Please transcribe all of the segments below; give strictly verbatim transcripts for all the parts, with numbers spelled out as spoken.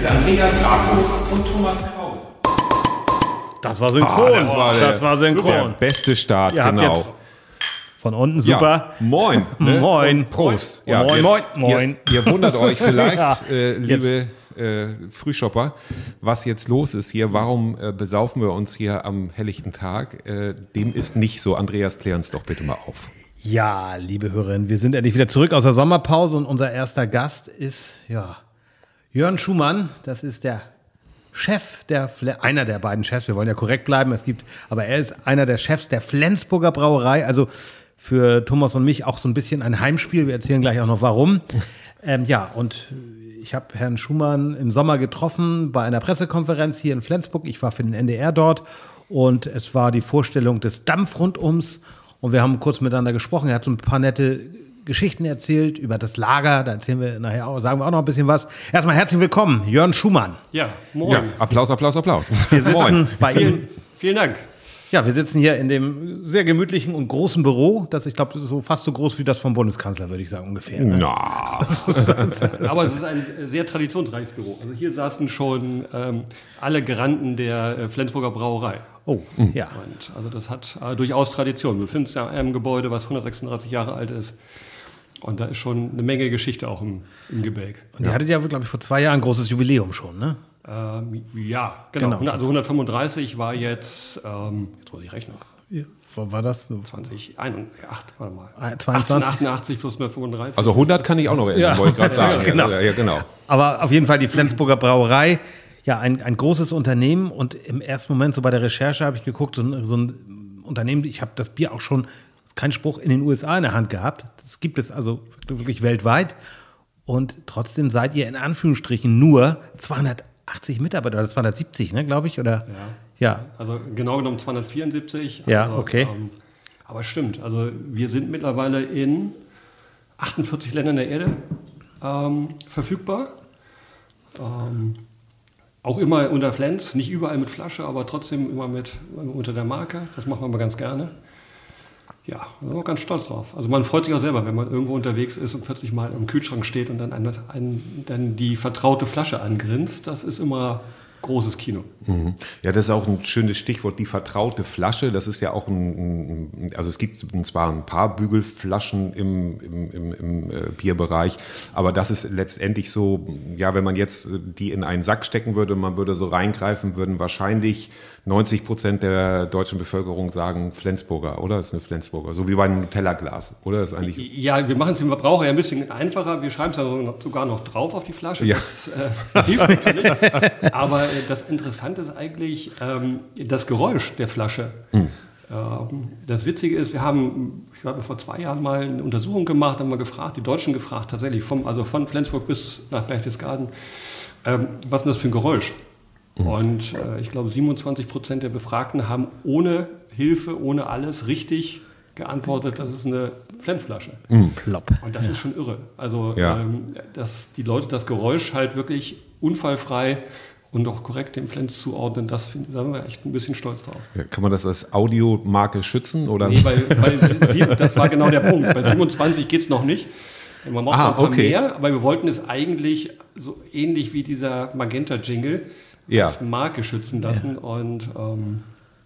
Andreas Rako und Thomas Krause. Das war synchron. Ah, das war der- das war synchron. Der beste Start, Ihr habt genau. jetzt von unten super. Ja, moin. Ne? Moin. Und Prost. Moin, moin, moin, moin. Ihr, ihr wundert euch vielleicht, Ja, äh, liebe äh, Frühshopper, was jetzt los ist hier. Warum äh, besaufen wir uns hier am helllichten Tag? Äh, dem ist nicht so. Andreas, klär uns doch bitte mal auf. Ja, liebe Hörerinnen, wir sind endlich wieder zurück aus der Sommerpause und unser erster Gast ist, ja, Jörn Schumann. Das ist der Chef der, Fle- einer der beiden Chefs, wir wollen ja korrekt bleiben, es gibt, aber er ist einer der Chefs der Flensburger Brauerei, also für Thomas und mich auch so ein bisschen ein Heimspiel, wir erzählen gleich auch noch warum. Ähm, ja, und ich habe Herrn Schumann im Sommer getroffen bei einer Pressekonferenz hier in Flensburg, ich war für den N D R dort und es war die Vorstellung des Dampfrundums und wir haben kurz miteinander gesprochen, er hat so ein paar nette Geschichten erzählt über das Lager, da erzählen wir nachher auch, sagen wir auch noch ein bisschen was. Erstmal herzlich willkommen, Jörn Schumann. Ja, moin. Ja, Applaus, Applaus, Applaus. Wir sitzen Moin. bei Vielen, Ihnen. vielen Dank. Ja, wir sitzen hier in dem sehr gemütlichen und großen Büro, das ich glaube, das ist so fast so groß wie das vom Bundeskanzler, würde ich sagen, ungefähr. Ne? Na, Aber es ist ein sehr traditionsreiches Büro. Also hier saßen schon ähm, alle Granden der äh, Flensburger Brauerei. Oh, ja. Und also das hat äh, durchaus Tradition. Wir befinden uns ja in einem Gebäude, was hundertsechsunddreißig Jahre alt ist. Und da ist schon eine Menge Geschichte auch im, im Gebäck. Und ihr hattet ja, glaube ich, vor zwei Jahren ein großes Jubiläum schon, ne? Ähm, ja, genau. Genau. Also hundertfünfunddreißig war jetzt, ähm, jetzt muss ich rechnen, Ja. War das? zwanzig einundachtzig, warte mal. zweiundzwanzig? achtzehnhundertachtundachtzig plus hundertfünfunddreißig. also hundert kann ich auch noch erinnern, Ja. wollte ich gerade sagen. Ja, genau. Ja, ja, genau. Aber auf jeden Fall die Flensburger Brauerei, ja, ein, ein großes Unternehmen. Und im ersten Moment, so bei der Recherche, habe ich geguckt, so ein, so ein Unternehmen, ich habe das Bier auch schon, das ist kein Spruch, in den U S A in der Hand gehabt. Das gibt es also wirklich weltweit. Und trotzdem seid ihr in Anführungsstrichen nur zweihundertachtzig Mitarbeiter, oder zweihundertsiebzig, ne, glaube ich, oder? Ja. Also genau genommen zweihundertvierundsiebzig. Ja, also, okay. Ähm, aber stimmt, also wir sind mittlerweile in achtundvierzig Ländern der Erde ähm, verfügbar. Ähm, auch immer unter Flens, nicht überall mit Flasche, aber trotzdem immer mit unter der Marke. Das machen wir mal ganz gerne. Ja, da sind wir ganz stolz drauf. Also man freut sich auch selber, wenn man irgendwo unterwegs ist und plötzlich mal im Kühlschrank steht und dann, ein, ein, dann die vertraute Flasche angrinst. Das ist immer großes Kino. Mhm. Ja, das ist auch ein schönes Stichwort, die vertraute Flasche. Das ist ja auch ein, ein also es gibt zwar ein paar Bügelflaschen im, im, im, im äh, Bierbereich, aber das ist letztendlich so, ja, wenn man jetzt die in einen Sack stecken würde, man würde so reingreifen, würden wahrscheinlich neunzig Prozent der deutschen Bevölkerung sagen Flensburger, oder? Das ist eine Flensburger, so wie bei einem Tellerglas, oder? Das ist eigentlich Ja, wir machen es dem Verbraucher ja ein bisschen einfacher. Wir schreiben es ja sogar noch drauf auf die Flasche. Ja. Das äh, hilft natürlich. Aber äh, das Interessante ist eigentlich ähm, das Geräusch der Flasche. Mhm. Ähm, das Witzige ist, wir haben, ich glaube, vor zwei Jahren mal eine Untersuchung gemacht, haben mal gefragt, die Deutschen gefragt, tatsächlich, vom, also von Flensburg bis nach Berchtesgaden, ähm, was ist das für ein Geräusch? Und äh, ich glaube, siebenundzwanzig Prozent der Befragten haben ohne Hilfe, ohne alles richtig geantwortet, das ist eine Flensflasche. Plopp. Und das ist schon irre. Also, Ja. ähm, dass die Leute das Geräusch halt wirklich unfallfrei und auch korrekt dem Flens zuordnen, das find, da sind wir echt ein bisschen stolz drauf. ja, kann man das als Audiomarke schützen? Oder? Nee, weil, weil sie, das war genau der Punkt. Bei siebenundzwanzig geht es noch nicht. Man braucht Ah, noch ein paar okay. mehr, aber wir wollten es eigentlich so ähnlich wie dieser Magenta-Jingle Ja. als Marke schützen lassen. Und ähm,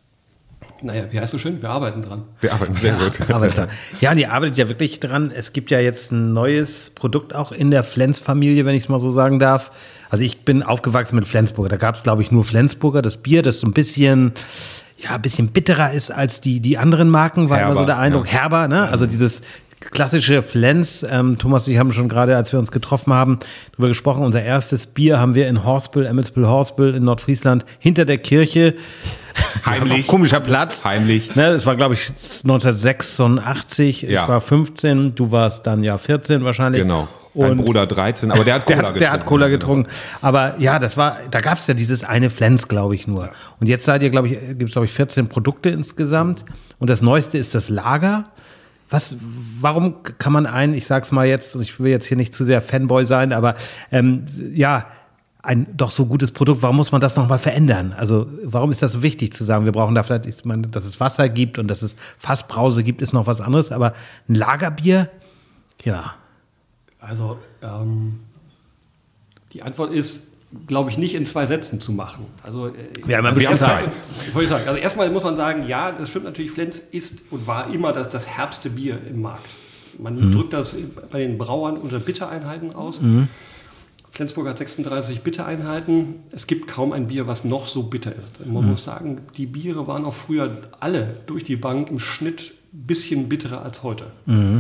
naja, wie heißt so schön? Wir arbeiten dran. Wir arbeiten sehr gut. Arbeitet dran. Ja, und ihr arbeitet ja wirklich dran. Es gibt ja jetzt ein neues Produkt auch in der Flens-Familie, wenn ich es mal so sagen darf. Also ich bin aufgewachsen mit Flensburger. Da gab es, glaube ich, nur Flensburger. Das Bier, das so ein bisschen, ja, ein bisschen bitterer ist als die, die anderen Marken, war immer so Herber, der Eindruck. ja. Herber, ne? Also dieses klassische Flens. Ähm, Thomas und ich haben schon gerade, als wir uns getroffen haben, darüber gesprochen. Unser erstes Bier haben wir in Horspel, Emmelsbüll-Horspel in Nordfriesland, hinter der Kirche. Heimlich. Komischer Platz. Heimlich. Ne, das war, glaube ich, neunzehnhundertsechsundachtzig. Ja. Ich war fünfzehn, du warst dann ja vierzehn wahrscheinlich. Genau. Dein Und Bruder dreizehn, aber der hat der Cola hat, der hat Cola getrunken. Aber ja, das war, da gab es ja dieses eine Flens, glaube ich, nur. Und jetzt seid ihr, glaube ich, gibt es, glaube ich, vierzehn Produkte insgesamt. Und das Neueste ist das Lager. Was, warum kann man ein, ich sag's mal jetzt, ich will jetzt hier nicht zu sehr Fanboy sein, aber ähm, ja, ein doch so gutes Produkt, warum muss man das nochmal verändern? Also warum ist das so wichtig zu sagen, wir brauchen da vielleicht, ich meine, dass es Wasser gibt und dass es Fassbrause gibt, ist noch was anderes, aber ein Lagerbier, ja. Also ähm, die Antwort ist, glaube ich, nicht in zwei Sätzen zu machen. Also, wir haben, also wir haben Zeit. Wollte ich sagen. Also erstmal muss man sagen, ja, das stimmt natürlich, Flens ist und war immer das, das herbste Bier im Markt. Man mhm. drückt das bei den Brauern unter Bittereinheiten aus. Mhm. Flensburg hat sechsunddreißig Bittereinheiten. Es gibt kaum ein Bier, was noch so bitter ist. Man mhm. muss sagen, die Biere waren auch früher alle durch die Bank im Schnitt ein bisschen bitterer als heute. Mhm.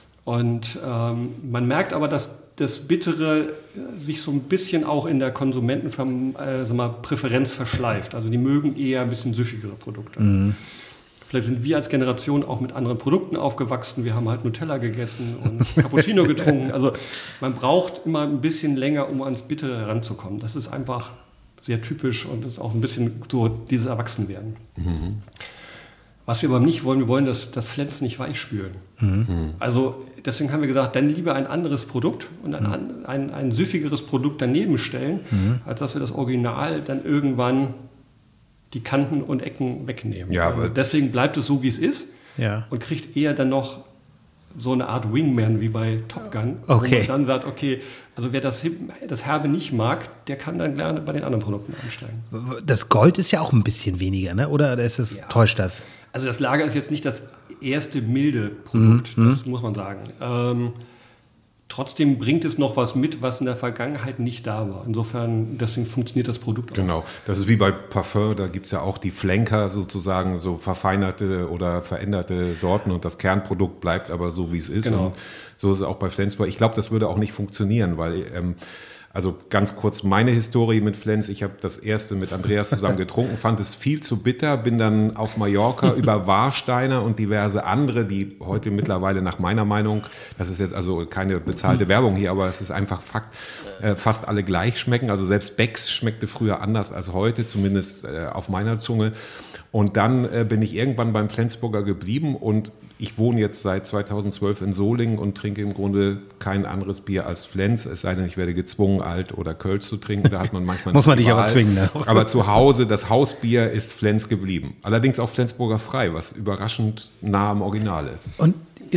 Und ähm, man merkt aber, dass das Bittere sich so ein bisschen auch in der Konsumentenpräferenz äh, verschleift. Also die mögen eher ein bisschen süffigere Produkte. Mhm. Vielleicht sind wir als Generation auch mit anderen Produkten aufgewachsen. Wir haben halt Nutella gegessen und Cappuccino getrunken. Also man braucht immer ein bisschen länger, um ans Bittere heranzukommen. Das ist einfach sehr typisch und ist auch ein bisschen so dieses Erwachsenwerden. Mhm. Was wir aber nicht wollen, wir wollen das, das Flens nicht weichspülen. Mhm. Also deswegen haben wir gesagt, dann lieber ein anderes Produkt und ein, mhm. ein, ein süffigeres Produkt daneben stellen, mhm. als dass wir das Original dann irgendwann die Kanten und Ecken wegnehmen. Ja, aber deswegen bleibt es so, wie es ist ja. und kriegt eher dann noch so eine Art Wingman wie bei Top Gun, okay. wo man dann sagt, okay, also wer das, das Herbe nicht mag, der kann dann gerne bei den anderen Produkten einsteigen. Das Gold ist ja auch ein bisschen weniger, ne? Oder ist es, ja. täuscht das? Also das Lager ist jetzt nicht das erste milde Produkt, mhm. das muss man sagen. Ähm, Trotzdem bringt es noch was mit, was in der Vergangenheit nicht da war. Insofern, deswegen funktioniert das Produkt auch. Genau, das ist wie bei Parfum, da gibt es ja auch die Flanker sozusagen, so verfeinerte oder veränderte Sorten und das Kernprodukt bleibt aber so, wie es ist. Genau. Und so ist es auch bei Flensburg. Ich glaube, das würde auch nicht funktionieren, weil... Ähm, Also ganz kurz meine Historie mit Flens. Ich habe das erste mit Andreas zusammen getrunken, fand es viel zu bitter, bin dann auf Mallorca über Warsteiner und diverse andere, die heute mittlerweile nach meiner Meinung, das ist jetzt also keine bezahlte Werbung hier, aber es ist einfach Fakt, äh, fast alle gleich schmecken. Also selbst Becks schmeckte früher anders als heute, zumindest äh, auf meiner Zunge. Und dann äh, bin ich irgendwann beim Flensburger geblieben und ich wohne jetzt seit zweitausendzwölf in Solingen und trinke im Grunde kein anderes Bier als Flens, es sei denn, ich werde gezwungen, Alt oder Kölsch zu trinken. Da hat man manchmal Muss man dich aber zwingen. Ne? Aber zu Hause, das Hausbier ist Flens geblieben. Allerdings auch Flensburger Frei, was überraschend nah am Original ist. Und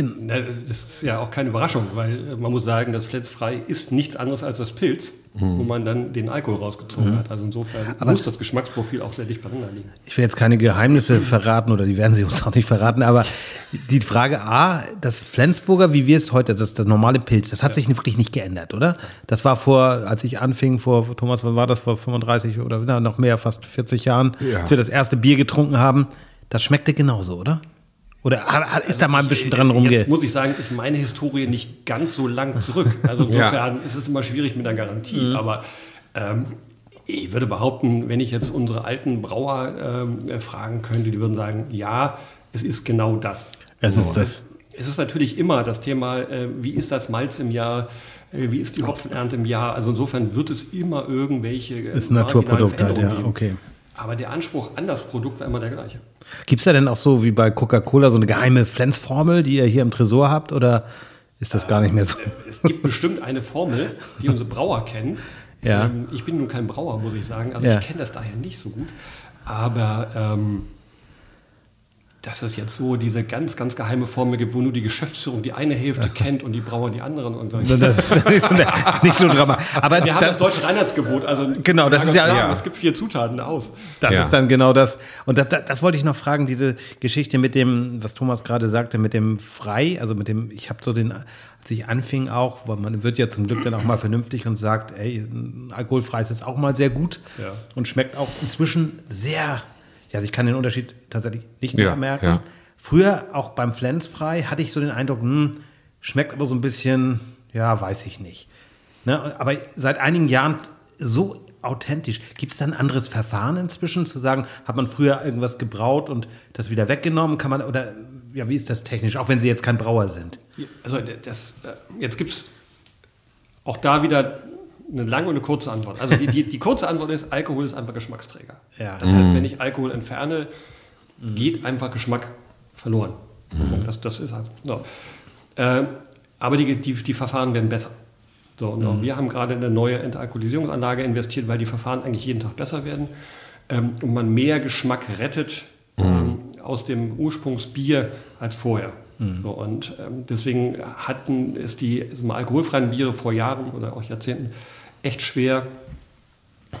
das ist ja auch keine Überraschung, weil man muss sagen, das Flens Frei ist nichts anderes als das Pilz, hm. wo man dann den Alkohol rausgezogen hm. hat. Also insofern aber muss das Geschmacksprofil auch sehr dicht beieinander liegen. Ich will jetzt keine Geheimnisse verraten oder die werden sie uns auch nicht verraten, aber die Frage A, das Flensburger, wie wir es heute, das ist das normale Pilz, das hat ja. sich wirklich nicht geändert, oder? Das war vor, als ich anfing, vor, Thomas, wann war das, vor fünfunddreißig oder na, noch mehr, fast vierzig Jahren, ja. als wir das erste Bier getrunken haben, das schmeckte genauso, oder? Oder ist also da mal ein bisschen ich, dran rumge... Jetzt muss ich sagen, ist meine Historie nicht ganz so lang zurück. Also insofern ja. ist es immer schwierig mit einer Garantie. Mhm. Aber ähm, ich würde behaupten, wenn ich jetzt unsere alten Brauer ähm, fragen könnte, die würden sagen, ja, es ist genau das. Es ist das. Es ist natürlich immer das Thema, äh, wie ist das Malz im Jahr, äh, wie ist die Hopfenernte im Jahr. Also insofern wird es immer irgendwelche... Äh, ist ein Naturprodukt halt, ja, okay. Aber der Anspruch an das Produkt war immer der gleiche. Gibt es da denn auch so wie bei Coca-Cola so eine geheime Flens-Formel, die ihr hier im Tresor habt, oder ist das äh, gar nicht mehr so? Es gibt bestimmt eine Formel, die unsere Brauer kennen. Ja. Ähm, ich bin nun kein Brauer, muss ich sagen, also ja. ich kenne das daher nicht so gut. Aber ähm, dass es jetzt so diese ganz, ganz geheime Formel gibt, wo nur die Geschäftsführung die eine Hälfte ja. kennt und die Brauer die anderen. Und so. Das ist nicht so, nicht so dramatisch. Aber wir haben das deutsche Reinheitsgebot. Also genau, das ist ja, ja. Es gibt vier Zutaten aus. Das ja. ist dann genau das. Und das, das, das wollte ich noch fragen, diese Geschichte mit dem, was Thomas gerade sagte, mit dem Frei, also mit dem, ich habe so den, als ich anfing auch, weil man wird ja zum Glück dann auch mal vernünftig und sagt, ey, alkoholfrei ist auch mal sehr gut ja. und schmeckt auch inzwischen sehr... Ja, also ich kann den Unterschied tatsächlich nicht mehr ja, merken. Ja. Früher, auch beim Flensfrei, hatte ich so den Eindruck, hm, schmeckt aber so ein bisschen, ja, weiß ich nicht. Ne? Aber seit einigen Jahren so authentisch. Gibt es da ein anderes Verfahren inzwischen, zu sagen, hat man früher irgendwas gebraut und das wieder weggenommen? Kann man, oder ja, wie ist das technisch, auch wenn Sie jetzt kein Brauer sind? Also das, jetzt gibt es auch da wieder eine lange und eine kurze Antwort. Also die, die, die kurze Antwort ist, Alkohol ist einfach Geschmacksträger. Ja. Das heißt, wenn ich Alkohol entferne, geht einfach Geschmack verloren. Mhm. Das, das ist halt. So. Äh, aber die, die, die Verfahren werden besser. So, und mhm. wir haben gerade in eine neue Entalkoholisierungsanlage investiert, weil die Verfahren eigentlich jeden Tag besser werden ähm, und man mehr Geschmack rettet mhm. ähm, aus dem Ursprungsbier als vorher. Mhm. So, und ähm, deswegen hatten es die also alkoholfreien Biere vor Jahren oder auch Jahrzehnten echt schwer,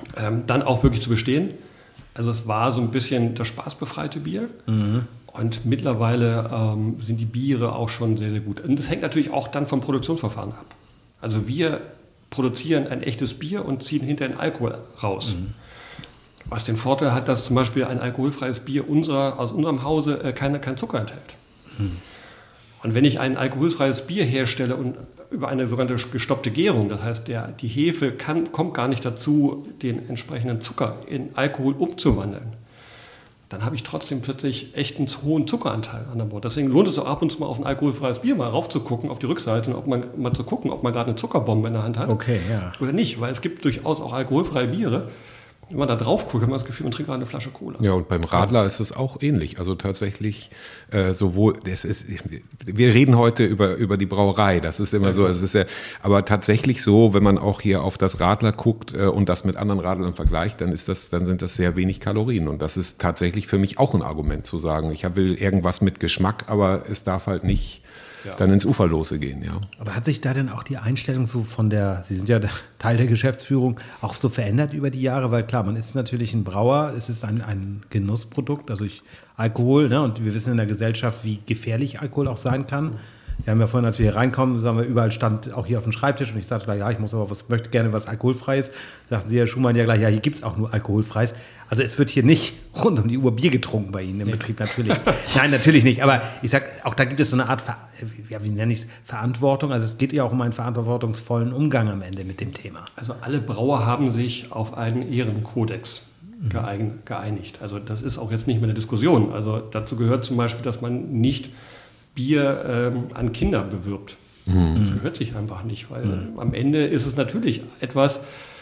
ähm, dann auch wirklich zu bestehen. Also es war so ein bisschen das spaßbefreite Bier. Mhm. Und mittlerweile ähm, sind die Biere auch schon sehr, sehr gut. Und das hängt natürlich auch dann vom Produktionsverfahren ab. Also wir produzieren ein echtes Bier und ziehen hinterher den Alkohol raus. Mhm. Was den Vorteil hat, dass zum Beispiel ein alkoholfreies Bier unserer, aus unserem Hause äh, keine, kein Zucker enthält. Mhm. Und wenn ich ein alkoholfreies Bier herstelle und über eine sogenannte gestoppte Gärung, das heißt, der, die Hefe kann, kommt gar nicht dazu, den entsprechenden Zucker in Alkohol umzuwandeln, dann habe ich trotzdem plötzlich echt einen hohen Zuckeranteil an der Bord. Deswegen lohnt es auch ab und zu mal auf ein alkoholfreies Bier mal raufzugucken, auf die Rückseite, und ob man, mal zu gucken, ob man gerade eine Zuckerbombe in der Hand hat. Okay, ja. Oder nicht, weil es gibt durchaus auch alkoholfreie Biere. Wenn man da drauf guckt, hat man das Gefühl, man trinkt gerade eine Flasche Cola. Ja, und beim Radler ist es auch ähnlich. Also tatsächlich äh, sowohl, das ist, wir reden heute über, über die Brauerei, das ist immer ja, so, es ist ja, aber tatsächlich so, wenn man auch hier auf das Radler guckt äh, und das mit anderen Radlern vergleicht, dann ist das, dann sind das sehr wenig Kalorien. Und das ist tatsächlich für mich auch ein Argument zu sagen, ich will irgendwas mit Geschmack, aber es darf halt nicht ja. dann ins Uferlose gehen, ja. Aber hat sich da denn auch die Einstellung so von der, Sie sind ja Teil der Geschäftsführung, auch so verändert über die Jahre? Weil klar, man ist natürlich ein Brauer, es ist ein, ein Genussprodukt, also ich, Alkohol, ne? Und wir wissen in der Gesellschaft, wie gefährlich Alkohol auch sein kann. Wir haben ja vorhin, als wir hier reinkommen, sagen wir, überall stand auch hier auf dem Schreibtisch und ich sagte gleich, ja, ich muss aber was, möchte gerne was Alkoholfreies. Sagten Sie, Herr Schumann, ja gleich, ja, hier gibt es auch nur Alkoholfreies. Also es wird hier nicht rund um die Uhr Bier getrunken bei Ihnen im nee. Betrieb, natürlich. Nein, natürlich nicht. Aber ich sag, auch da gibt es so eine Art, Ver ja, wie nenne ich es, Verantwortung. Also es geht ja auch um einen verantwortungsvollen Umgang am Ende mit dem Thema. Also alle Brauer haben sich auf einen Ehrenkodex mhm. geeinigt. Also das ist auch jetzt nicht mehr eine Diskussion. Also dazu gehört zum Beispiel, dass man nicht Bier ähm, an Kinder bewirbt. Mhm. Das gehört sich einfach nicht, weil mhm. am Ende ist es natürlich etwas,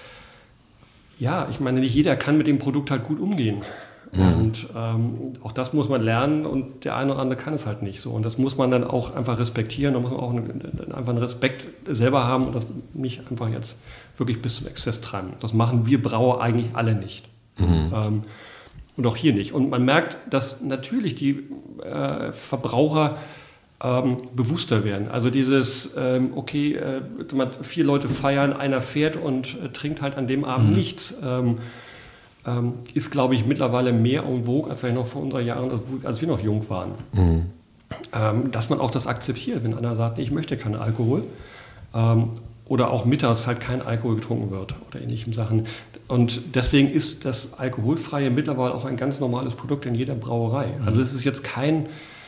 ja, ich meine, nicht jeder kann mit dem Produkt halt gut umgehen. Mhm. Und ähm, auch das muss man lernen und der eine oder andere kann es halt nicht so. Und das muss man dann auch einfach respektieren, da muss man auch einen, einfach einen Respekt selber haben und das nicht einfach jetzt wirklich bis zum Exzess treiben. Das machen wir Brauer eigentlich alle nicht. Mhm. Ähm, und auch hier nicht. Und man merkt, dass natürlich die äh, Verbraucher ähm, bewusster werden. Also dieses, ähm, okay, äh, vier Leute feiern, einer fährt und äh, trinkt halt an dem Abend mhm. nichts, ähm, ähm, ist, glaube ich, mittlerweile mehr en vogue, als wir noch vor unseren Jahren, als wir noch jung waren. Mhm. Ähm, dass man auch das akzeptiert, wenn einer sagt, nee, ich möchte keinen Alkohol. Ähm, oder auch mittags halt kein Alkohol getrunken wird oder ähnlichen Sachen. Und deswegen ist das Alkoholfreie mittlerweile auch ein ganz normales Produkt in jeder Brauerei. Mhm. Also es ist jetzt kein,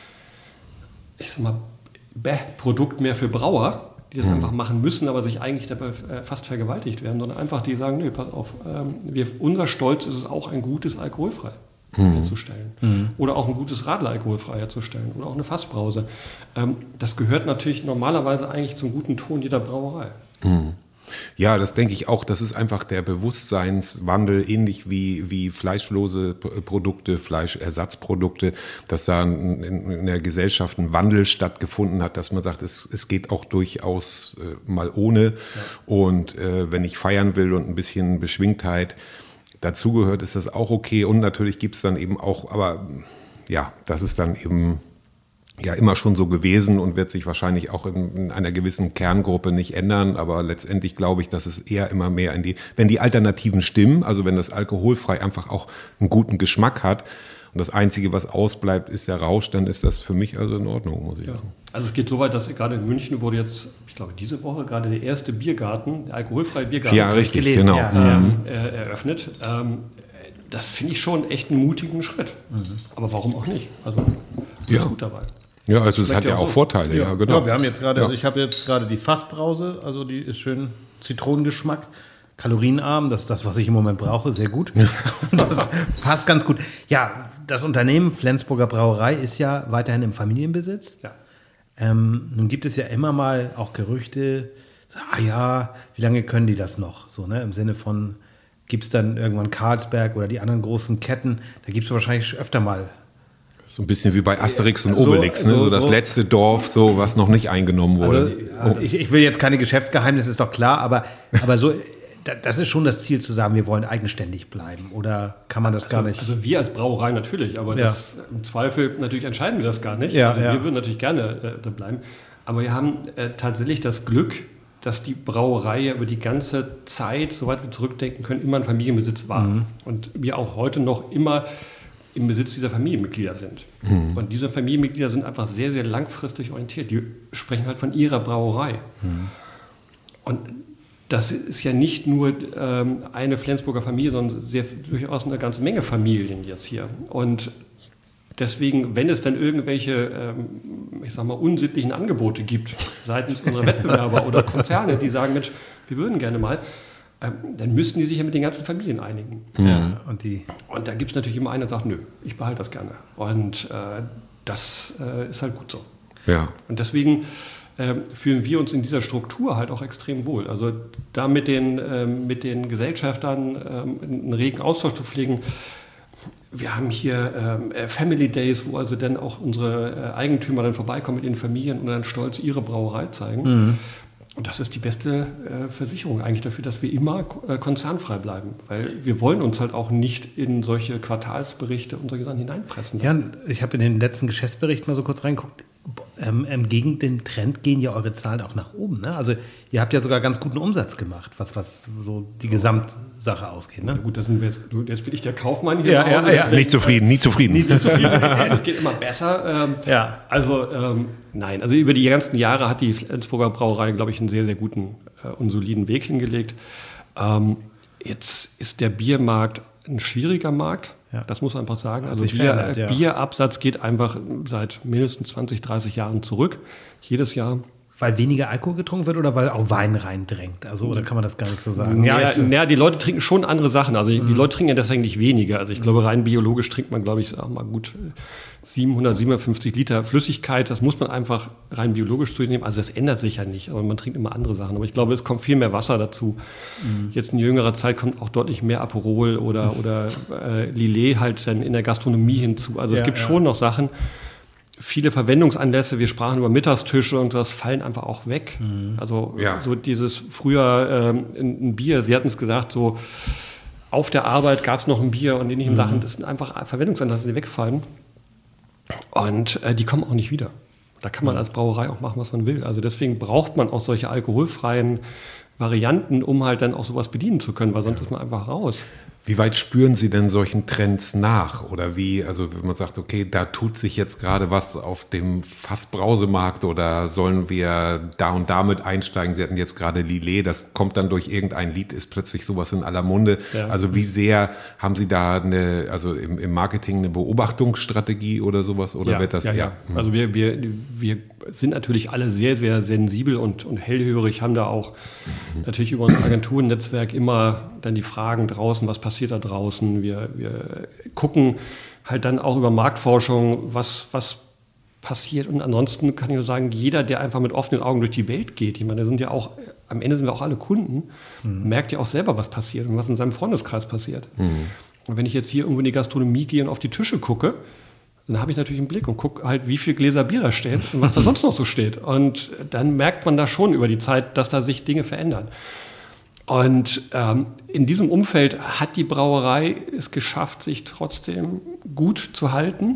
ich sag mal, Bäh-Produkt mehr für Brauer, die das mhm. einfach machen müssen, aber sich eigentlich dabei fast vergewaltigt werden, sondern einfach die sagen, nö, pass auf, ähm, wir, unser Stolz ist es auch, ein gutes Alkoholfrei mhm. herzustellen. Mhm. Oder auch ein gutes Radler alkoholfrei herzustellen. Oder auch eine Fassbrause. Ähm, das gehört natürlich normalerweise eigentlich zum guten Ton jeder Brauerei. Mhm. Ja, das denke ich auch. Das ist einfach der Bewusstseinswandel, ähnlich wie, wie fleischlose Produkte, Fleischersatzprodukte, dass da in, in der Gesellschaft ein Wandel stattgefunden hat, dass man sagt, es, es geht auch durchaus äh, mal ohne. Ja. Und äh, wenn ich feiern will und ein bisschen Beschwingtheit dazugehört, ist das auch okay. Und natürlich gibt es dann eben auch, aber ja, das ist dann eben ja immer schon so gewesen und wird sich wahrscheinlich auch in, in einer gewissen Kerngruppe nicht ändern, aber letztendlich glaube ich, dass es eher immer mehr in die, wenn die Alternativen stimmen, also wenn das alkoholfrei einfach auch einen guten Geschmack hat und das Einzige, was ausbleibt, ist der Rausch, dann ist das für mich also in Ordnung, muss ich ja. sagen. Also es geht so weit, dass gerade in München wurde jetzt, ich glaube diese Woche gerade der erste Biergarten, der alkoholfreie Biergarten, ja, richtig, gelesen, genau. Ja, ähm, äh, eröffnet. Ähm, das finde ich schon echt einen mutigen Schritt. Mhm. Aber warum auch nicht? Also ja. ist gut dabei. Ja, also es hat ja auch so. Vorteile, ja, ja genau. Ja, wir haben jetzt gerade, ja. also ich habe jetzt gerade die Fassbrause, also die ist schön Zitronengeschmack, kalorienarm, das ist das, was ich im Moment brauche, sehr gut. Ja. Das passt ganz gut. Ja, das Unternehmen Flensburger Brauerei ist ja weiterhin im Familienbesitz. Ja. Ähm, nun gibt es ja immer mal auch Gerüchte, so, ah ja, wie lange können die das noch? So, ne, im Sinne von, gibt es dann irgendwann Carlsberg oder die anderen großen Ketten, da gibt es wahrscheinlich öfter mal. So ein bisschen wie bei Asterix und Obelix, so, ne? so, so das so. letzte Dorf, so was noch nicht eingenommen wurde. Also, ich, ich will jetzt keine Geschäftsgeheimnisse, ist doch klar, aber, aber so, das ist schon das Ziel zu sagen, wir wollen eigenständig bleiben. Oder kann man das also, gar nicht? Also wir als Brauerei natürlich, aber ja. das, im Zweifel natürlich entscheiden wir das gar nicht. Ja, also ja. wir würden natürlich gerne äh, da bleiben. Aber wir haben äh, tatsächlich das Glück, dass die Brauerei über die ganze Zeit, soweit wir zurückdenken können, immer ein Familienbesitz war. Mhm. Und wir auch heute noch immer im Besitz dieser Familienmitglieder sind. Mhm. Und diese Familienmitglieder sind einfach sehr, sehr langfristig orientiert. Die sprechen halt von ihrer Brauerei. Mhm. Und das ist ja nicht nur ähm, eine Flensburger Familie, sondern sehr, durchaus eine ganze Menge Familien jetzt hier. Und deswegen, wenn es dann irgendwelche, ähm, ich sag mal, unsittlichen Angebote gibt seitens unserer Wettbewerber oder Konzerne, die sagen, Mensch, wir würden gerne mal, ähm, dann müssten die sich ja mit den ganzen Familien einigen. Ja, und, die und da gibt es natürlich immer einen, der sagt, nö, ich behalte das gerne. Und äh, das äh, ist halt gut so. Ja. Und deswegen äh, fühlen wir uns in dieser Struktur halt auch extrem wohl. Also da mit den, äh, mit den Gesellschaftern äh, einen regen Austausch zu pflegen. Wir haben hier ähm, Family Days, wo also dann auch unsere äh, Eigentümer dann vorbeikommen mit ihren Familien und dann stolz ihre Brauerei zeigen. Mhm. Und das ist die beste äh, Versicherung eigentlich dafür, dass wir immer äh, konzernfrei bleiben. Weil wir wollen uns halt auch nicht in solche Quartalsberichte und solche Sachen hineinpressen lassen. Ja, ich habe in den letzten Geschäftsbericht mal so kurz reingeguckt. Ähm, ähm, gegen den Trend gehen ja eure Zahlen auch nach oben. Ne? Also ihr habt ja sogar ganz guten Umsatz gemacht, was, was so die Gesamtsache ausgeht. Ne? Ja, gut, da sind wir jetzt, jetzt bin ich der Kaufmann hier ja, im Hause. Ja, ja. Nicht zufrieden, nie zufrieden. Nie zufrieden. Es geht immer besser. Ähm, ja. Also ähm, nein, also über die ganzen Jahre hat die Flensburger Brauerei, glaube ich, einen sehr, sehr guten äh, und soliden Weg hingelegt. Ähm, jetzt ist der Biermarkt ein schwieriger Markt. Ja. Das muss man einfach sagen. Also Bier, verändert, ja. Bierabsatz geht einfach seit mindestens zwanzig, dreißig Jahren zurück. Jedes Jahr. Weil weniger Alkohol getrunken wird oder weil auch Wein reindrängt? Also, oder kann man das gar nicht so sagen? Ja, ja, ja, die Leute trinken schon andere Sachen. Also mhm. die Leute trinken ja deswegen nicht weniger. Also ich mhm. glaube, rein biologisch trinkt man, glaube ich, sag mal gut siebenhundert, siebenundfünfzig Liter Flüssigkeit. Das muss man einfach rein biologisch zu sich nehmen. Also das ändert sich ja nicht. Aber man trinkt immer andere Sachen. Aber ich glaube, es kommt viel mehr Wasser dazu. Mhm. Jetzt in jüngerer Zeit kommt auch deutlich mehr Aperol oder, mhm. oder äh, Lillet halt dann in der Gastronomie hinzu. Also ja, es gibt ja. schon noch Sachen. Viele Verwendungsanlässe, wir sprachen über Mittagstische und das fallen einfach auch weg. Mhm. Also ja. so dieses früher ähm, ein Bier, Sie hatten es gesagt, so auf der Arbeit gab es noch ein Bier und ähnliche mhm. Sachen, das sind einfach Verwendungsanlässe, die wegfallen. Und äh, die kommen auch nicht wieder. Da kann man als Brauerei auch machen, was man will. Also deswegen braucht man auch solche alkoholfreien Varianten, um halt dann auch sowas bedienen zu können, weil sonst ja. ist man einfach raus. Wie weit spüren Sie denn solchen Trends nach? Oder wie, also wenn man sagt, okay, da tut sich jetzt gerade was auf dem Fassbrausemarkt oder sollen wir da und damit einsteigen? Sie hatten jetzt gerade Lillet, das kommt dann durch irgendein Lied, ist plötzlich sowas in aller Munde. Ja. Also wie sehr haben Sie da eine, also im, im Marketing eine Beobachtungsstrategie oder sowas? Oder ja, wird das, ja, ja. ja. Also wir, wir, wir sind natürlich alle sehr, sehr sensibel und, und hellhörig, haben da auch mhm. natürlich über unser Agenturennetzwerk immer dann die Fragen draußen, was passiert da draußen. Wir, wir gucken halt dann auch über Marktforschung, was, was passiert. Und ansonsten kann ich nur sagen, jeder, der einfach mit offenen Augen durch die Welt geht, ich meine, da sind ja auch, am Ende sind wir auch alle Kunden, mhm. merkt ja auch selber, was passiert und was in seinem Freundeskreis passiert. Mhm. Und wenn ich jetzt hier irgendwo in die Gastronomie gehe und auf die Tische gucke, dann habe ich natürlich einen Blick und gucke halt, wie viel Gläser Bier da steht und was da sonst noch so steht. Und dann merkt man da schon über die Zeit, dass da sich Dinge verändern. Und ähm, in diesem Umfeld hat die Brauerei es geschafft, sich trotzdem gut zu halten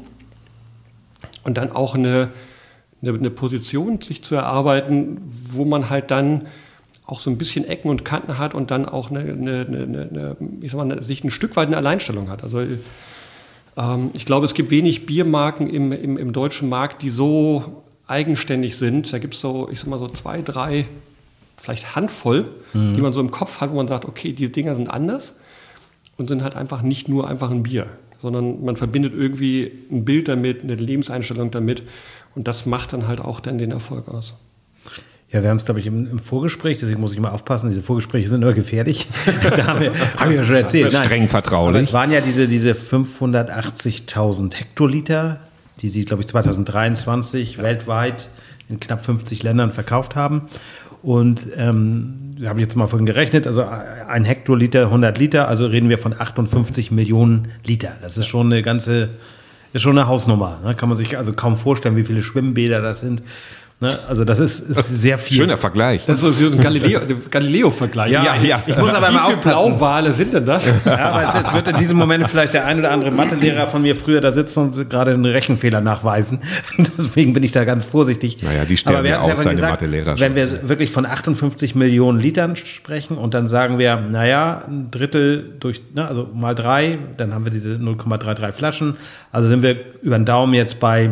und dann auch eine, eine, eine Position sich zu erarbeiten, wo man halt dann auch so ein bisschen Ecken und Kanten hat und dann auch eine, eine, eine, eine, ich sag mal, sich ein Stück weit eine Alleinstellung hat. Also ähm, ich glaube, es gibt wenig Biermarken im, im, im deutschen Markt, die so eigenständig sind. Da gibt es so, ich sag mal, so zwei, drei vielleicht Handvoll, mhm. die man so im Kopf hat, wo man sagt, okay, die Dinger sind anders und sind halt einfach nicht nur einfach ein Bier, sondern man verbindet irgendwie ein Bild damit, eine Lebenseinstellung damit und das macht dann halt auch dann den Erfolg aus. Ja, wir haben es, glaube ich, im, im Vorgespräch, deswegen muss ich mal aufpassen, diese Vorgespräche sind immer gefährlich. Da haben wir, haben wir ja schon erzählt. Nein, streng vertraulich. Es waren ja diese, diese fünfhundertachtzigtausend Hektoliter, die sie, glaube ich, zwanzig dreiundzwanzig ja. weltweit in knapp fünfzig Ländern verkauft haben. Und ähm, da habe ich jetzt mal vorhin gerechnet, also ein Hektoliter, hundert Liter, also reden wir von achtundfünfzig Millionen Liter. Das ist schon eine ganze, ist schon eine Hausnummer. Ne? Kann man sich also kaum vorstellen, wie viele Schwimmbäder das sind, Ne? Also das ist, ist sehr viel. Schöner Vergleich. Das ist so ein Galileo, Galileo-Vergleich. Ja, ja. Ich muss aber Wie mal viele aufpassen. Blauwale sind denn das? Ja, aber es, es wird in diesem Moment vielleicht der ein oder andere Mathelehrer von mir früher da sitzen und wird gerade einen Rechenfehler nachweisen. Deswegen bin ich da ganz vorsichtig. Naja, die sterben aber wir ja hatten aus, vorhin deine gesagt, Mathelehrer wenn schon. wir wirklich von achtundfünfzig Millionen Litern sprechen und dann sagen wir, naja, ein Drittel durch, ne, also mal drei, dann haben wir diese null Komma dreiunddreißig Flaschen. Also sind wir über den Daumen jetzt bei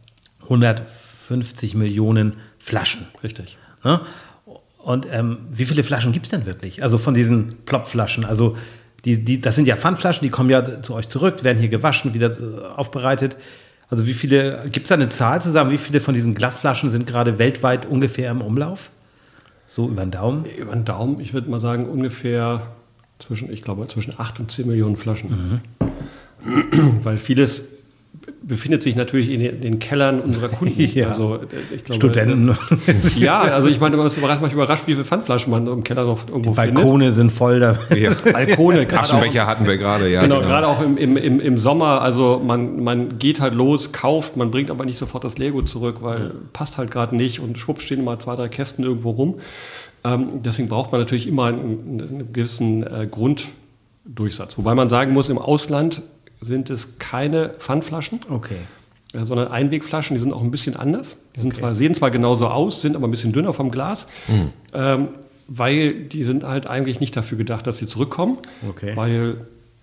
hundertfünfzig Millionen Flaschen. Richtig. Ne? Und ähm, wie viele Flaschen gibt es denn wirklich? Also von diesen Plopflaschen. Also die, die, das sind ja Pfandflaschen, die kommen ja zu euch zurück, werden hier gewaschen, wieder äh, aufbereitet. Also wie viele, gibt es da eine Zahl zu sagen, wie viele von diesen Glasflaschen sind gerade weltweit ungefähr im Umlauf? So über den Daumen? Über den Daumen, ich würde mal sagen, ungefähr zwischen, ich glaube, zwischen acht und zehn Millionen Flaschen. Mhm. Weil vieles befindet sich natürlich in den, den Kellern unserer Kunden. Ja. Also, ich glaube, Studenten. Äh, ja, also ich meine, man ist überrascht, manchmal überrascht, wie viele Pfandflaschen man im Keller noch irgendwo Balkone findet. sind voll da. Ja. Balkone, gerade Aschenbecher hatten wir gerade, ja. Genau, genau. gerade auch im, im, im, im Sommer, also man, man geht halt los, kauft, man bringt aber nicht sofort das Lego zurück, weil passt halt gerade nicht und schwupp stehen mal zwei, drei Kästen irgendwo rum. Ähm, deswegen braucht man natürlich immer einen, einen gewissen äh, Grunddurchsatz. Wobei man sagen muss, im Ausland sind es keine Pfandflaschen, Okay. äh, sondern Einwegflaschen, die sind auch ein bisschen anders. Die sind Okay. zwar, sehen zwar genauso aus, sind aber ein bisschen dünner vom Glas, Mhm. ähm, weil die sind halt eigentlich nicht dafür gedacht, dass sie zurückkommen, Okay. weil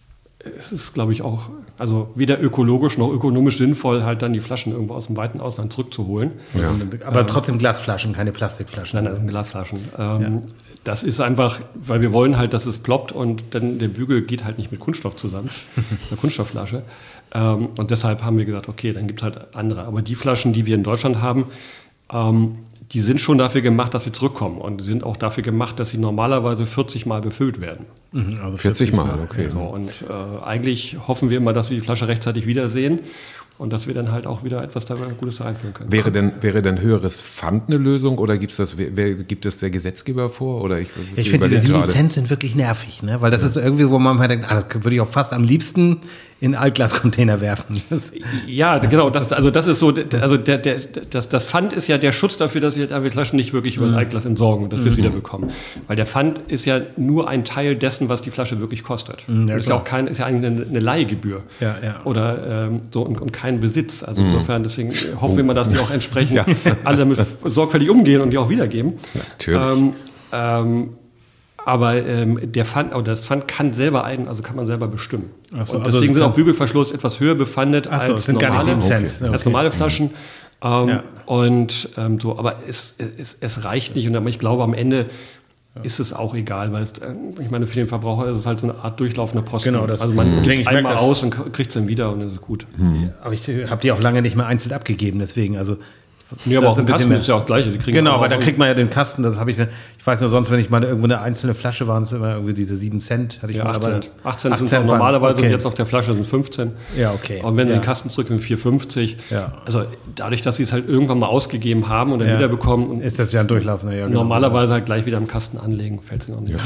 es ist, glaube ich, auch also weder ökologisch noch ökonomisch sinnvoll, halt dann die Flaschen irgendwo aus dem weiten Ausland zurückzuholen. Ja. Aber trotzdem Glasflaschen, keine Plastikflaschen. Nein, das sind Glasflaschen. Ähm, Das ist einfach, weil wir wollen halt, dass es ploppt und dann der Bügel geht halt nicht mit Kunststoff zusammen, eine Kunststoffflasche. Ähm, und deshalb haben wir gesagt, okay, dann gibt es halt andere. Aber die Flaschen, die wir in Deutschland haben, ähm, die sind schon dafür gemacht, dass sie zurückkommen und sind auch dafür gemacht, dass sie normalerweise vierzig Mal befüllt werden. Mhm, also vierzig Mal, okay. So, und äh, eigentlich hoffen wir immer, dass wir die Flasche rechtzeitig wiedersehen und dass wir dann halt auch wieder etwas da Gutes da reinfüllen können. Wäre denn, wäre denn höheres Pfand eine Lösung oder gibt's das, wer, gibt es der Gesetzgeber vor? Oder ich, Ich finde, diese sieben Cent sind wirklich nervig, ne? Weil das ist irgendwie, wo man mal denkt, ah, das würde ich auch fast am liebsten in Altglascontainer werfen. Das Ja, genau. Das, also das ist so, also der, der, das, das Pfand ist ja der Schutz dafür, dass wir die Flaschen nicht wirklich über das Altglas entsorgen und dass wir es wieder bekommen. Weil der Pfand ist ja nur ein Teil dessen, was die Flasche wirklich kostet. ja, ist ja klar. auch kein, ist ja eigentlich eine, eine Leihgebühr Ja, ja. oder ähm, so und, und kein Besitz. Also insofern, deswegen hoffen wir mal, dass die auch entsprechend alle damit sorgfältig umgehen und die auch wiedergeben. Natürlich. Ähm, ähm, aber ähm, der Pfand, oder das Pfand kann selber ein, also kann man selber bestimmen. Ach so, und also deswegen es sind kann- auch Bügelverschluss etwas höher befandet Ach so, als es sind gar normale, nicht sieben Cent. Okay. als Okay. normale Flaschen. Ähm, Ja. Und ähm, so, aber es, es, es reicht nicht. Und ich glaube, am Ende ist es auch egal, weil es, äh, ich meine, für den Verbraucher ist es halt so eine Art durchlaufender Posten. Genau, das- also man Mhm. kriegt Ich merke einmal das- aus und kriegt es dann wieder und dann ist es gut. Aber ich habe die auch lange nicht mehr einzeln abgegeben, deswegen, also. Nee, aber das auch im ein bisschen Kasten mehr- ist ja auch das Gleiche. Die kriegen Genau, auch- aber dann kriegt man ja den Kasten, das habe ich, ich weiß nur sonst, wenn ich mal irgendwo eine einzelne Flasche waren es immer irgendwie diese sieben Cent, hatte ich Ja, mal. acht aber- Cent. acht Cent acht sind es Cent auch waren- normalerweise okay. und jetzt auf der Flasche sind fünfzehn. Ja, okay. Und wenn sie Ja. den Kasten zurück sind, vier fünfzig. Ja. Also dadurch, dass sie es halt irgendwann mal ausgegeben haben und dann Ja. wiederbekommen. Und Ist das ja ein durchlaufender, ja, genau. Normalerweise halt gleich wieder im Kasten anlegen, fällt es ihnen auch nicht.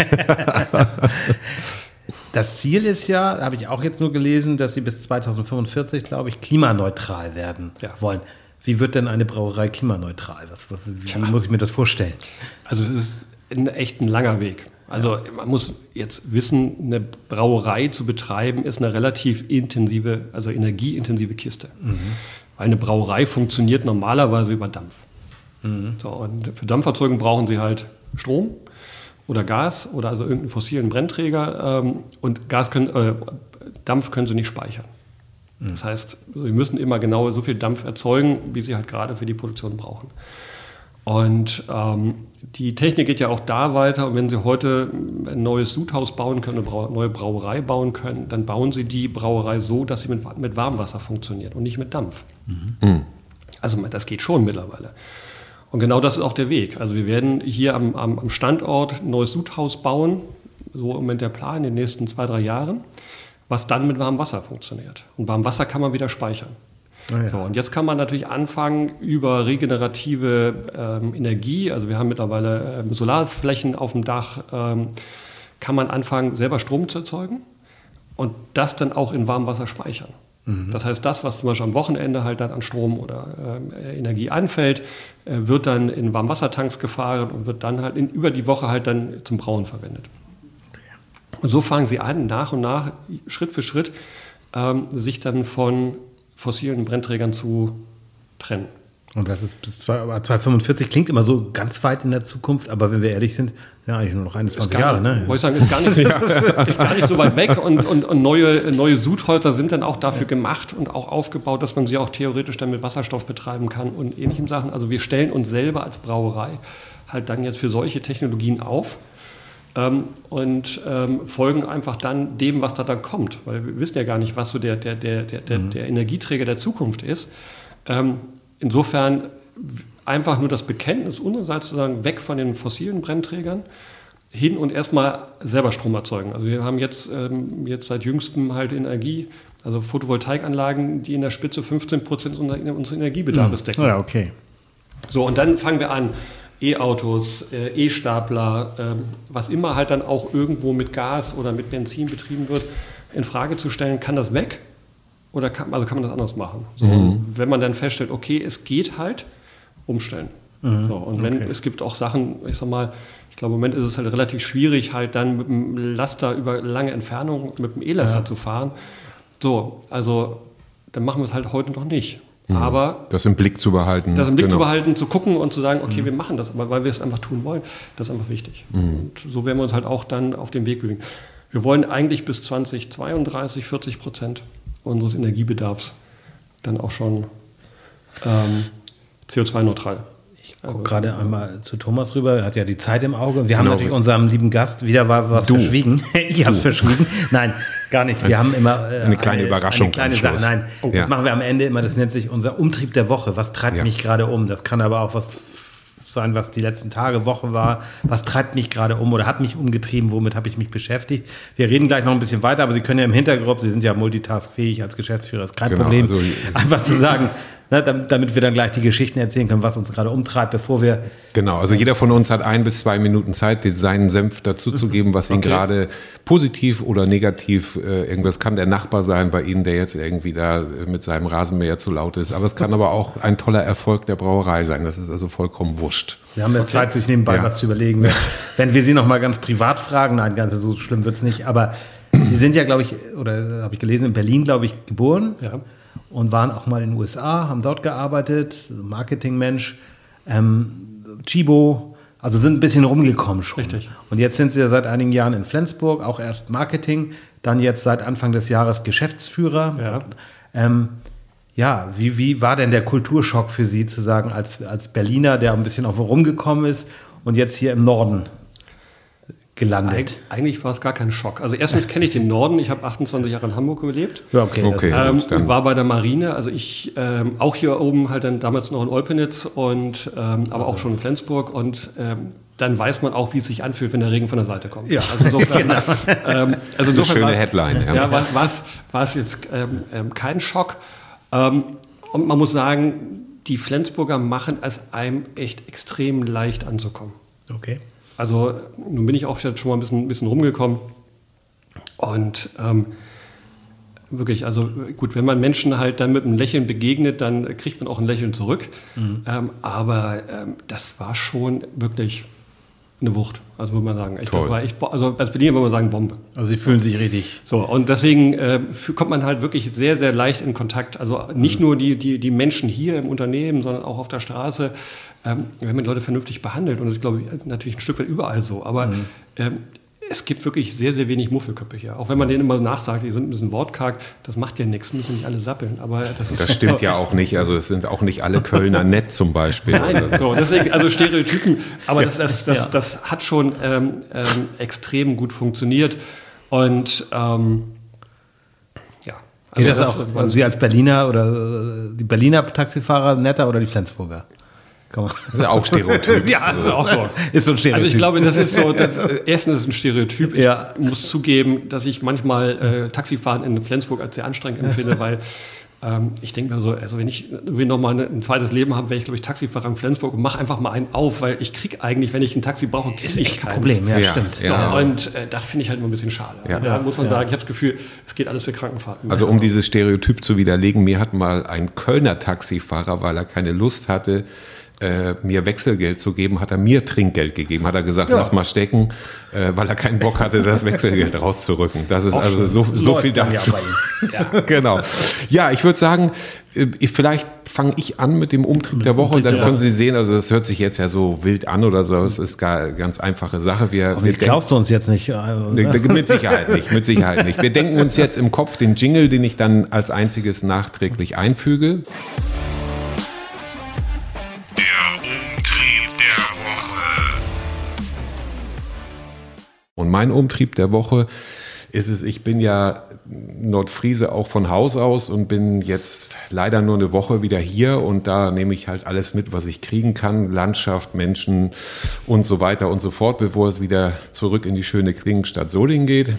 Das Ziel ist ja, habe ich auch jetzt nur gelesen, dass sie bis zweitausendfünfundvierzig, glaube ich, klimaneutral werden Ja. wollen. Wie wird denn eine Brauerei klimaneutral? Was, wie muss ich mir das vorstellen? Also es ist ein echt ein langer Weg. Also man muss jetzt wissen, eine Brauerei zu betreiben ist eine relativ intensive, also energieintensive Kiste. Weil eine Brauerei funktioniert normalerweise über Dampf. So, und für Dampferzeugung brauchen sie halt Strom oder Gas oder also irgendeinen fossilen Brennträger ähm, und Gas können, äh, Dampf können sie nicht speichern. Das heißt, sie müssen immer genau so viel Dampf erzeugen, wie sie halt gerade für die Produktion brauchen. Und ähm, die Technik geht ja auch da weiter. Und wenn Sie heute ein neues Sudhaus bauen können, eine Brau- neue Brauerei bauen können, dann bauen Sie die Brauerei so, dass sie mit, mit Warmwasser funktioniert und nicht mit Dampf. Also das geht schon mittlerweile. Und genau das ist auch der Weg. Also wir werden hier am, am, am Standort ein neues Sudhaus bauen, so im Moment der Plan in den nächsten zwei, drei Jahren, was dann mit warmem Wasser funktioniert. Und warmem Wasser kann man wieder speichern. Ah, ja. So, und jetzt kann man natürlich anfangen über regenerative ähm, Energie, also wir haben mittlerweile ähm, Solarflächen auf dem Dach, ähm, kann man anfangen, selber Strom zu erzeugen und das dann auch in warmem Wasser speichern. Mhm. Das heißt, das, was zum Beispiel am Wochenende halt dann an Strom oder äh, Energie anfällt, äh, wird dann in Warmwassertanks gefahren und wird dann halt in, über die Woche halt dann zum Brauen verwendet. Und so fangen sie an, nach und nach, Schritt für Schritt, ähm, sich dann von fossilen Brennträgern zu trennen. Und das ist bis zweitausendfünfundvierzig, klingt immer so ganz weit in der Zukunft, aber wenn wir ehrlich sind, ja eigentlich nur noch einundzwanzig Jahre, ne? Wollte ich sagen, ist gar nicht, ist gar nicht so weit weg und, und, und neue, neue Sudhäuser sind dann auch dafür gemacht und auch aufgebaut, dass man sie auch theoretisch dann mit Wasserstoff betreiben kann und ähnlichen Sachen. Also wir stellen uns selber als Brauerei halt dann jetzt für solche Technologien auf ähm, und ähm, folgen einfach dann dem, was da dann kommt, weil wir wissen ja gar nicht, was so der, der, der, der, der, der Energieträger der Zukunft ist. Ähm, Insofern einfach nur das Bekenntnis unsererseits zu sagen, weg von den fossilen Brennträgern hin und erstmal selber Strom erzeugen. Also wir haben jetzt, ähm, jetzt seit jüngstem halt Energie, also Photovoltaikanlagen, die in der Spitze fünfzehn Prozent unseres Energiebedarfs decken. Ja, okay. So, und dann fangen wir an, E-Autos, äh, E-Stapler, äh, was immer halt dann auch irgendwo mit Gas oder mit Benzin betrieben wird, in Frage zu stellen, kann das weg? Oder kann, also kann man das anders machen? So, mhm. Wenn man dann feststellt, okay, es geht halt, umstellen. Mhm. So, und wenn, okay. Es gibt auch Sachen, ich sag mal, ich glaube, im Moment ist es halt relativ schwierig, halt dann mit dem Laster über lange Entfernungen mit dem E-Laster ja. zu fahren. So, also dann machen wir es halt heute noch nicht. Mhm. Aber das im Blick zu behalten. Das im Blick genau. zu behalten, zu gucken und zu sagen, okay, mhm. wir machen das, aber weil wir es einfach tun wollen, das ist einfach wichtig. Mhm. Und so werden wir uns halt auch dann auf den Weg bewegen. Wir wollen eigentlich bis zweitausendzweiunddreißig vierzig Prozent unseres Energiebedarfs dann auch schon ähm, C O zwei neutral. Ich gucke also, gerade einmal zu Thomas rüber, er hat ja die Zeit im Auge. Wir haben genau. natürlich unserem lieben Gast wieder was du. verschwiegen. Ich habe es verschwiegen. Nein, gar nicht. Wir haben immer äh, eine kleine eine, Überraschung. Eine kleine Sache. Nein, oh. das ja. machen wir am Ende immer. Das nennt sich unser Umtrieb der Woche. Was treibt ja. mich gerade um? Das kann aber auch was sein, was die letzten Tage, Woche war. Was treibt mich gerade um oder hat mich umgetrieben? Womit habe ich mich beschäftigt? Wir reden gleich noch ein bisschen weiter, aber Sie können ja im Hintergrund, Sie sind ja multitaskfähig als Geschäftsführer, ist kein genau, Problem. Also, einfach zu sagen, ne, damit, damit wir dann gleich die Geschichten erzählen können, was uns gerade umtreibt, bevor wir... Genau, also jeder von uns hat ein bis zwei Minuten Zeit, seinen Senf dazu zu geben, was ihn okay. gerade positiv oder negativ, äh, irgendwas kann der Nachbar sein bei Ihnen, der jetzt irgendwie da mit seinem Rasenmäher zu laut ist, aber es kann aber auch ein toller Erfolg der Brauerei sein, das ist also vollkommen wurscht. Wir haben jetzt okay. Zeit, sich nebenbei ja. was zu überlegen. Wenn wir Sie noch mal ganz privat fragen, nein, ganz so schlimm wird es nicht, aber Sie sind ja, glaube ich, oder habe ich gelesen, in Berlin, glaube ich, geboren. Ja. Und waren auch mal in den U S A, haben dort gearbeitet, Marketingmensch, ähm, Chibo, also sind ein bisschen rumgekommen schon. Richtig. Und jetzt sind Sie ja seit einigen Jahren in Flensburg, auch erst Marketing, dann jetzt seit Anfang des Jahres Geschäftsführer. Ja, ähm, ja wie, wie war denn der Kulturschock für Sie, zu sagen, als, als Berliner, der ein bisschen auf rumgekommen ist und jetzt hier im Norden gelandet? Eig eigentlich war es gar kein Schock. Also erstens kenne ich den Norden. Ich habe achtundzwanzig Jahre in Hamburg gelebt. Ja, okay. okay ähm, war bei der Marine. Also ich ähm, auch hier oben halt dann damals noch in Olpenitz und ähm, aber auch schon in Flensburg. Und ähm, dann weiß man auch, wie es sich anfühlt, wenn der Regen von der Seite kommt. Ja, also insofern, genau. ähm, also so schöne Headline. Ja, ja war es jetzt ähm, ähm, kein Schock. Ähm, und man muss sagen, die Flensburger machen es einem echt extrem leicht anzukommen. Okay. Also nun bin ich auch jetzt schon mal ein bisschen, ein bisschen rumgekommen und ähm, wirklich, also gut, wenn man Menschen halt dann mit einem Lächeln begegnet, dann kriegt man auch ein Lächeln zurück. Mhm. Ähm, aber ähm, das war schon wirklich eine Wucht, also würde man sagen. Echt, das war echt, also als Berliner würde man sagen Bombe. Also Sie fühlen sich richtig. So, und deswegen äh, kommt man halt wirklich sehr, sehr leicht in Kontakt. Also nicht mhm. nur die, die, die Menschen hier im Unternehmen, sondern auch auf der Straße. Ähm, wenn man Leute vernünftig behandelt, und das glaube ich natürlich ein Stück weit überall so, aber mhm. ähm, es gibt wirklich sehr, sehr wenig Muffelköpfe hier. Auch wenn man denen immer nachsagt, die sind ein bisschen wortkarg, das macht ja nichts, müssen nicht alle sappeln. Aber das, ist das stimmt ja auch nicht, also es sind auch nicht alle Kölner nett zum Beispiel. Nein, so, deswegen, also Stereotypen, aber das, das, das, ja. das hat schon ähm, ähm, extrem gut funktioniert und ähm, ja. Also Geht das, das auch, also Sie als Berliner oder die Berliner Taxifahrer netter oder die Flensburger? Das ist auch Stereotyp. Ja, das ist auch so. Ist so ein Stereotyp. Also ich glaube, das ist so, das, erstens ist es ein Stereotyp. Ich ja. muss zugeben, dass ich manchmal äh, Taxifahren in Flensburg als sehr anstrengend empfinde, weil Ähm, ich denke mir so, also wenn ich irgendwie nochmal ein zweites Leben habe, wäre ich, glaube ich, Taxifahrer in Flensburg und mache einfach mal einen auf, weil ich kriege eigentlich, wenn ich ein Taxi brauche, kriege ich keins. Problem, ja, Ja, stimmt. ja. Und äh, das finde ich halt immer ein bisschen schade. Ja. Also da muss man Ja. sagen, ich habe das Gefühl, es geht alles für Krankenfahrten. Also um dieses Stereotyp zu widerlegen, mir hat mal ein Kölner Taxifahrer, weil er keine Lust hatte, äh, mir Wechselgeld zu geben, hat er mir Trinkgeld gegeben. Hat er gesagt, Ja. lass mal stecken, äh, weil er keinen Bock hatte, das Wechselgeld rauszurücken. Das ist also so, so viel Läuft dann dazu. ja bei Ihnen. Ja, genau. Ja, ich würde sagen, äh, vielleicht fange ich an mit dem Umtrieb der Woche, dann können Sie sehen, also das hört sich jetzt ja so wild an oder so, es ist gar eine ganz einfache Sache. Wir, Aber wir die klaust du uns jetzt nicht. Also, Ne, mit Sicherheit nicht, mit Sicherheit nicht. Wir denken uns jetzt im Kopf den Jingle, den ich dann als einziges nachträglich einfüge. Der Umtrieb der Woche. Und mein Umtrieb der Woche ist es, ich bin ja Nordfriese auch von Haus aus und bin jetzt leider nur eine Woche wieder hier und da nehme ich halt alles mit, was ich kriegen kann, Landschaft, Menschen und so weiter und so fort, bevor es wieder zurück in die schöne Klingenstadt Solingen geht.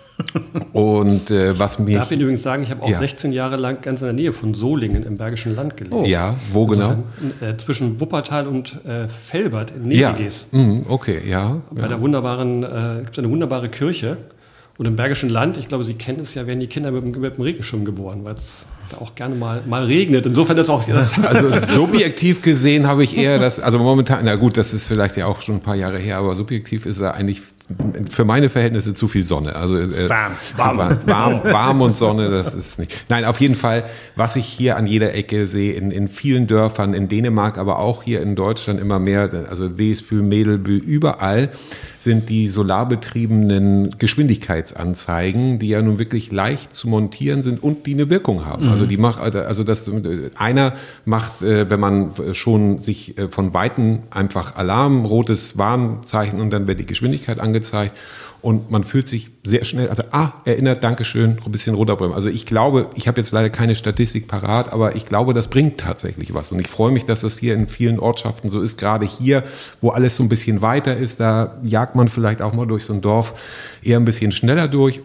Und äh, was mich... Ich darf Ihnen übrigens sagen, ich habe auch Ja. sechzehn Jahre lang ganz in der Nähe von Solingen im Bergischen Land gelebt. Ja, wo genau? Insofern, äh, zwischen Wuppertal und äh, Velbert in Ja, Neviges. mhm, okay, ja. Bei der wunderbaren, äh, gibt es eine wunderbare Kirche. Und im Bergischen Land, ich glaube, Sie kennen es ja, werden die Kinder mit dem, mit dem Regenschirm geboren, weil es da auch gerne mal, mal regnet. Insofern ist auch das, Also subjektiv gesehen habe ich eher das, also momentan, na gut, das ist vielleicht ja auch schon ein paar Jahre her, aber subjektiv ist da eigentlich für meine Verhältnisse zu viel Sonne. Also äh, Warm. zu warm, warm, warm und Sonne, das ist nicht. Nein, auf jeden Fall, was ich hier an jeder Ecke sehe, in, in vielen Dörfern, in Dänemark, aber auch hier in Deutschland immer mehr, also Wesbü, Medelbü, überall sind die solarbetriebenen Geschwindigkeitsanzeigen, die ja nun wirklich leicht zu montieren sind und die eine Wirkung haben. Mhm. Also die macht, also das einer macht, wenn man schon sich von Weitem einfach Alarm, rotes Warnzeichen und dann wird die Geschwindigkeit angezeigt. Und man fühlt sich sehr schnell, also ah, erinnert, Dankeschön, ein bisschen runterbremsen. Also ich glaube, ich habe jetzt leider keine Statistik parat, aber ich glaube, das bringt tatsächlich was. Und ich freue mich, dass das hier in vielen Ortschaften so ist. Gerade hier, wo alles so ein bisschen weiter ist, da jagt man vielleicht auch mal durch so ein Dorf eher ein bisschen schneller durch.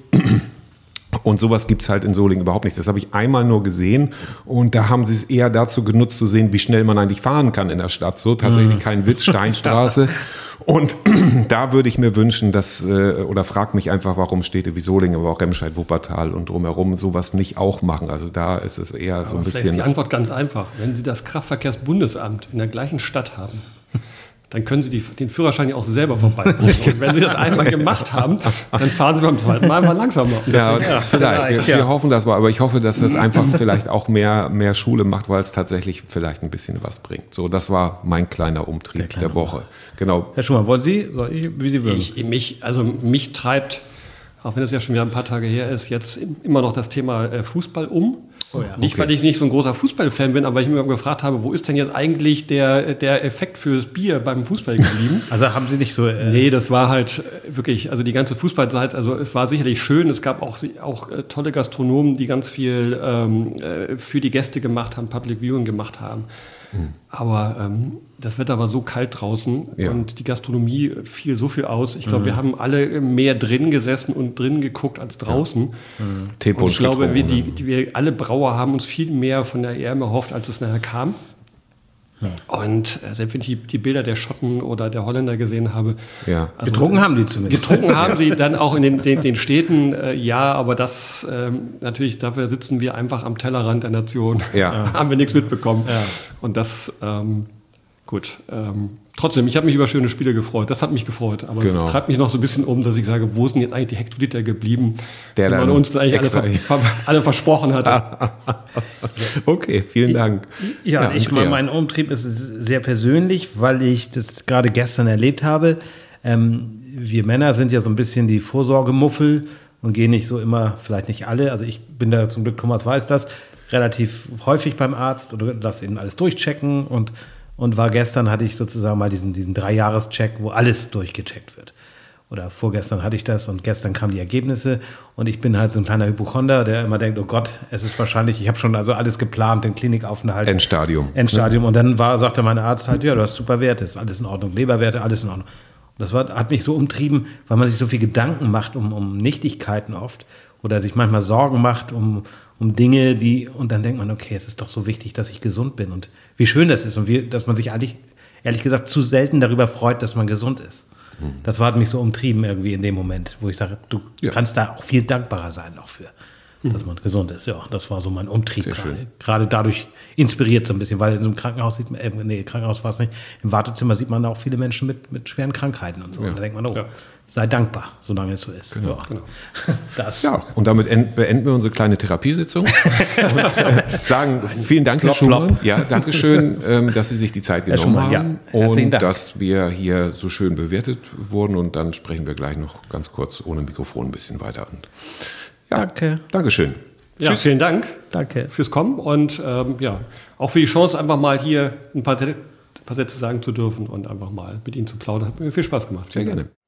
Und sowas gibt's halt in Solingen überhaupt nicht. Das habe ich einmal nur gesehen und da haben sie es eher dazu genutzt zu sehen, wie schnell man eigentlich fahren kann in der Stadt. So tatsächlich kein Witz, Steinstraße. Und da würde ich mir wünschen, dass, oder frag mich einfach, warum Städte wie Solingen, aber auch Remscheid, Wuppertal und drumherum sowas nicht auch machen. Also da ist es eher so ein vielleicht ist bisschen... die Antwort ganz einfach. Wenn Sie das Kraftverkehrsbundesamt in der gleichen Stadt haben, dann können Sie die, den Führerschein ja auch selber vorbeibringen. Und wenn Sie das einmal gemacht haben, dann fahren Sie beim zweiten Mal mal langsamer. Ja, Ja, vielleicht. vielleicht, Wir, ja. wir hoffen das mal, aber ich hoffe, dass das einfach vielleicht auch mehr, mehr Schule macht, weil es tatsächlich vielleicht ein bisschen was bringt. So, das war mein kleiner Umtrieb der, kleine Woche. Genau. Herr Schumann, wollen Sie, soll ich, wie Sie würden? Ich, mich, also mich treibt, auch wenn es ja schon wieder ein paar Tage her ist, jetzt immer noch das Thema äh, Fußball um. Oh ja. Nicht, Okay. weil ich nicht so ein großer Fußballfan bin, aber weil ich mir gefragt habe, wo ist denn jetzt eigentlich der, der Effekt fürs Bier beim Fußball geblieben? Also haben Sie nicht so... Äh, Nee, das war halt äh, wirklich, also die ganze Fußballzeit, also es war sicherlich schön, es gab auch, auch äh, tolle Gastronomen, die ganz viel ähm, äh, für die Gäste gemacht haben, Public Viewing gemacht haben. Mhm. Aber ähm, das Wetter war so kalt draußen Ja. und die Gastronomie fiel so viel aus. Ich glaube, mhm. wir haben alle mehr drin gesessen und drin geguckt als draußen. Ja. Mhm. Und ich glaube, wir, die, getrunken, die, wir alle Brauer haben uns viel mehr von der E M erhofft, als es nachher kam. Und äh, selbst wenn ich die, die Bilder der Schotten oder der Holländer gesehen habe, Ja. also, getrunken haben die zumindest. getrunken haben sie dann auch in den, den, den Städten, äh, ja, aber das ähm, natürlich, dafür sitzen wir einfach am Tellerrand der Nation. Ja. Haben wir nichts mitbekommen. Ja. Und das, ähm, gut, ähm, trotzdem, ich habe mich über schöne Spiele gefreut. Das hat mich gefreut. Aber es Genau. treibt mich noch so ein bisschen um, dass ich sage, wo sind jetzt eigentlich die Hektoliter geblieben, Der die man dann uns eigentlich alle, extra- ver ver alle versprochen hatte. Okay, vielen Dank. Ja, Ja, ich Andreas. mein, mein Umtrieb ist sehr persönlich, weil ich das gerade gestern erlebt habe. Ähm, wir Männer sind ja so ein bisschen die Vorsorgemuffel und gehen nicht so immer, vielleicht nicht alle, also ich bin da zum Glück, Thomas weiß das, relativ häufig beim Arzt oder lass ihn alles durchchecken und, und war gestern, hatte ich sozusagen mal diesen, diesen Drei-Jahres-Check, wo alles durchgecheckt wird. Oder vorgestern hatte ich das und gestern kamen die Ergebnisse und ich bin halt so ein kleiner Hypochonder, der immer denkt, oh Gott, es ist wahrscheinlich, ich habe schon also alles geplant, den Klinikaufenthalt. Endstadium. Endstadium. Und dann war, sagte mein Arzt halt, ja, du hast super Werte, ist alles in Ordnung, Leberwerte, alles in Ordnung. Und das war, hat mich so umtrieben, weil man sich so viel Gedanken macht um, um Nichtigkeiten oft oder sich manchmal Sorgen macht um, um Dinge, die, und dann denkt man, okay, es ist doch so wichtig, dass ich gesund bin und wie schön das ist und wie, dass man sich eigentlich, ehrlich gesagt, zu selten darüber freut, dass man gesund ist. Mhm. Das hat mich so umtrieben irgendwie in dem Moment, wo ich sage, du ja. kannst da auch viel dankbarer sein noch für, mhm. dass man gesund ist. Ja, das war so mein Umtrieb Sehr gerade. schön. Gerade dadurch inspiriert so ein bisschen, weil in so einem Krankenhaus sieht man, äh, nee, Krankenhaus war es nicht, im Wartezimmer sieht man auch viele Menschen mit, mit schweren Krankheiten und so. Ja. Und da denkt man, oh, Ja. sei dankbar, solange es so ist. Genau. Ja. Genau. Das. Ja, und damit end, beenden wir unsere kleine Therapiesitzung und äh, sagen vielen Dank, Herr Plopp, Schumann. plopp. Ja, danke schön, ähm, dass Sie sich die Zeit genommen Schumann, ja. haben Herzlichen und Dank. dass wir hier so schön bewertet wurden. Und dann sprechen wir gleich noch ganz kurz ohne Mikrofon ein bisschen weiter. Und, ja, Danke. Dankeschön. Ja, Tschüss. vielen Dank Danke. fürs Kommen und ähm, ja, auch für die Chance, einfach mal hier ein paar, ein paar Sätze sagen zu dürfen und einfach mal mit Ihnen zu plaudern. Hat mir viel Spaß gemacht. Sehr gerne.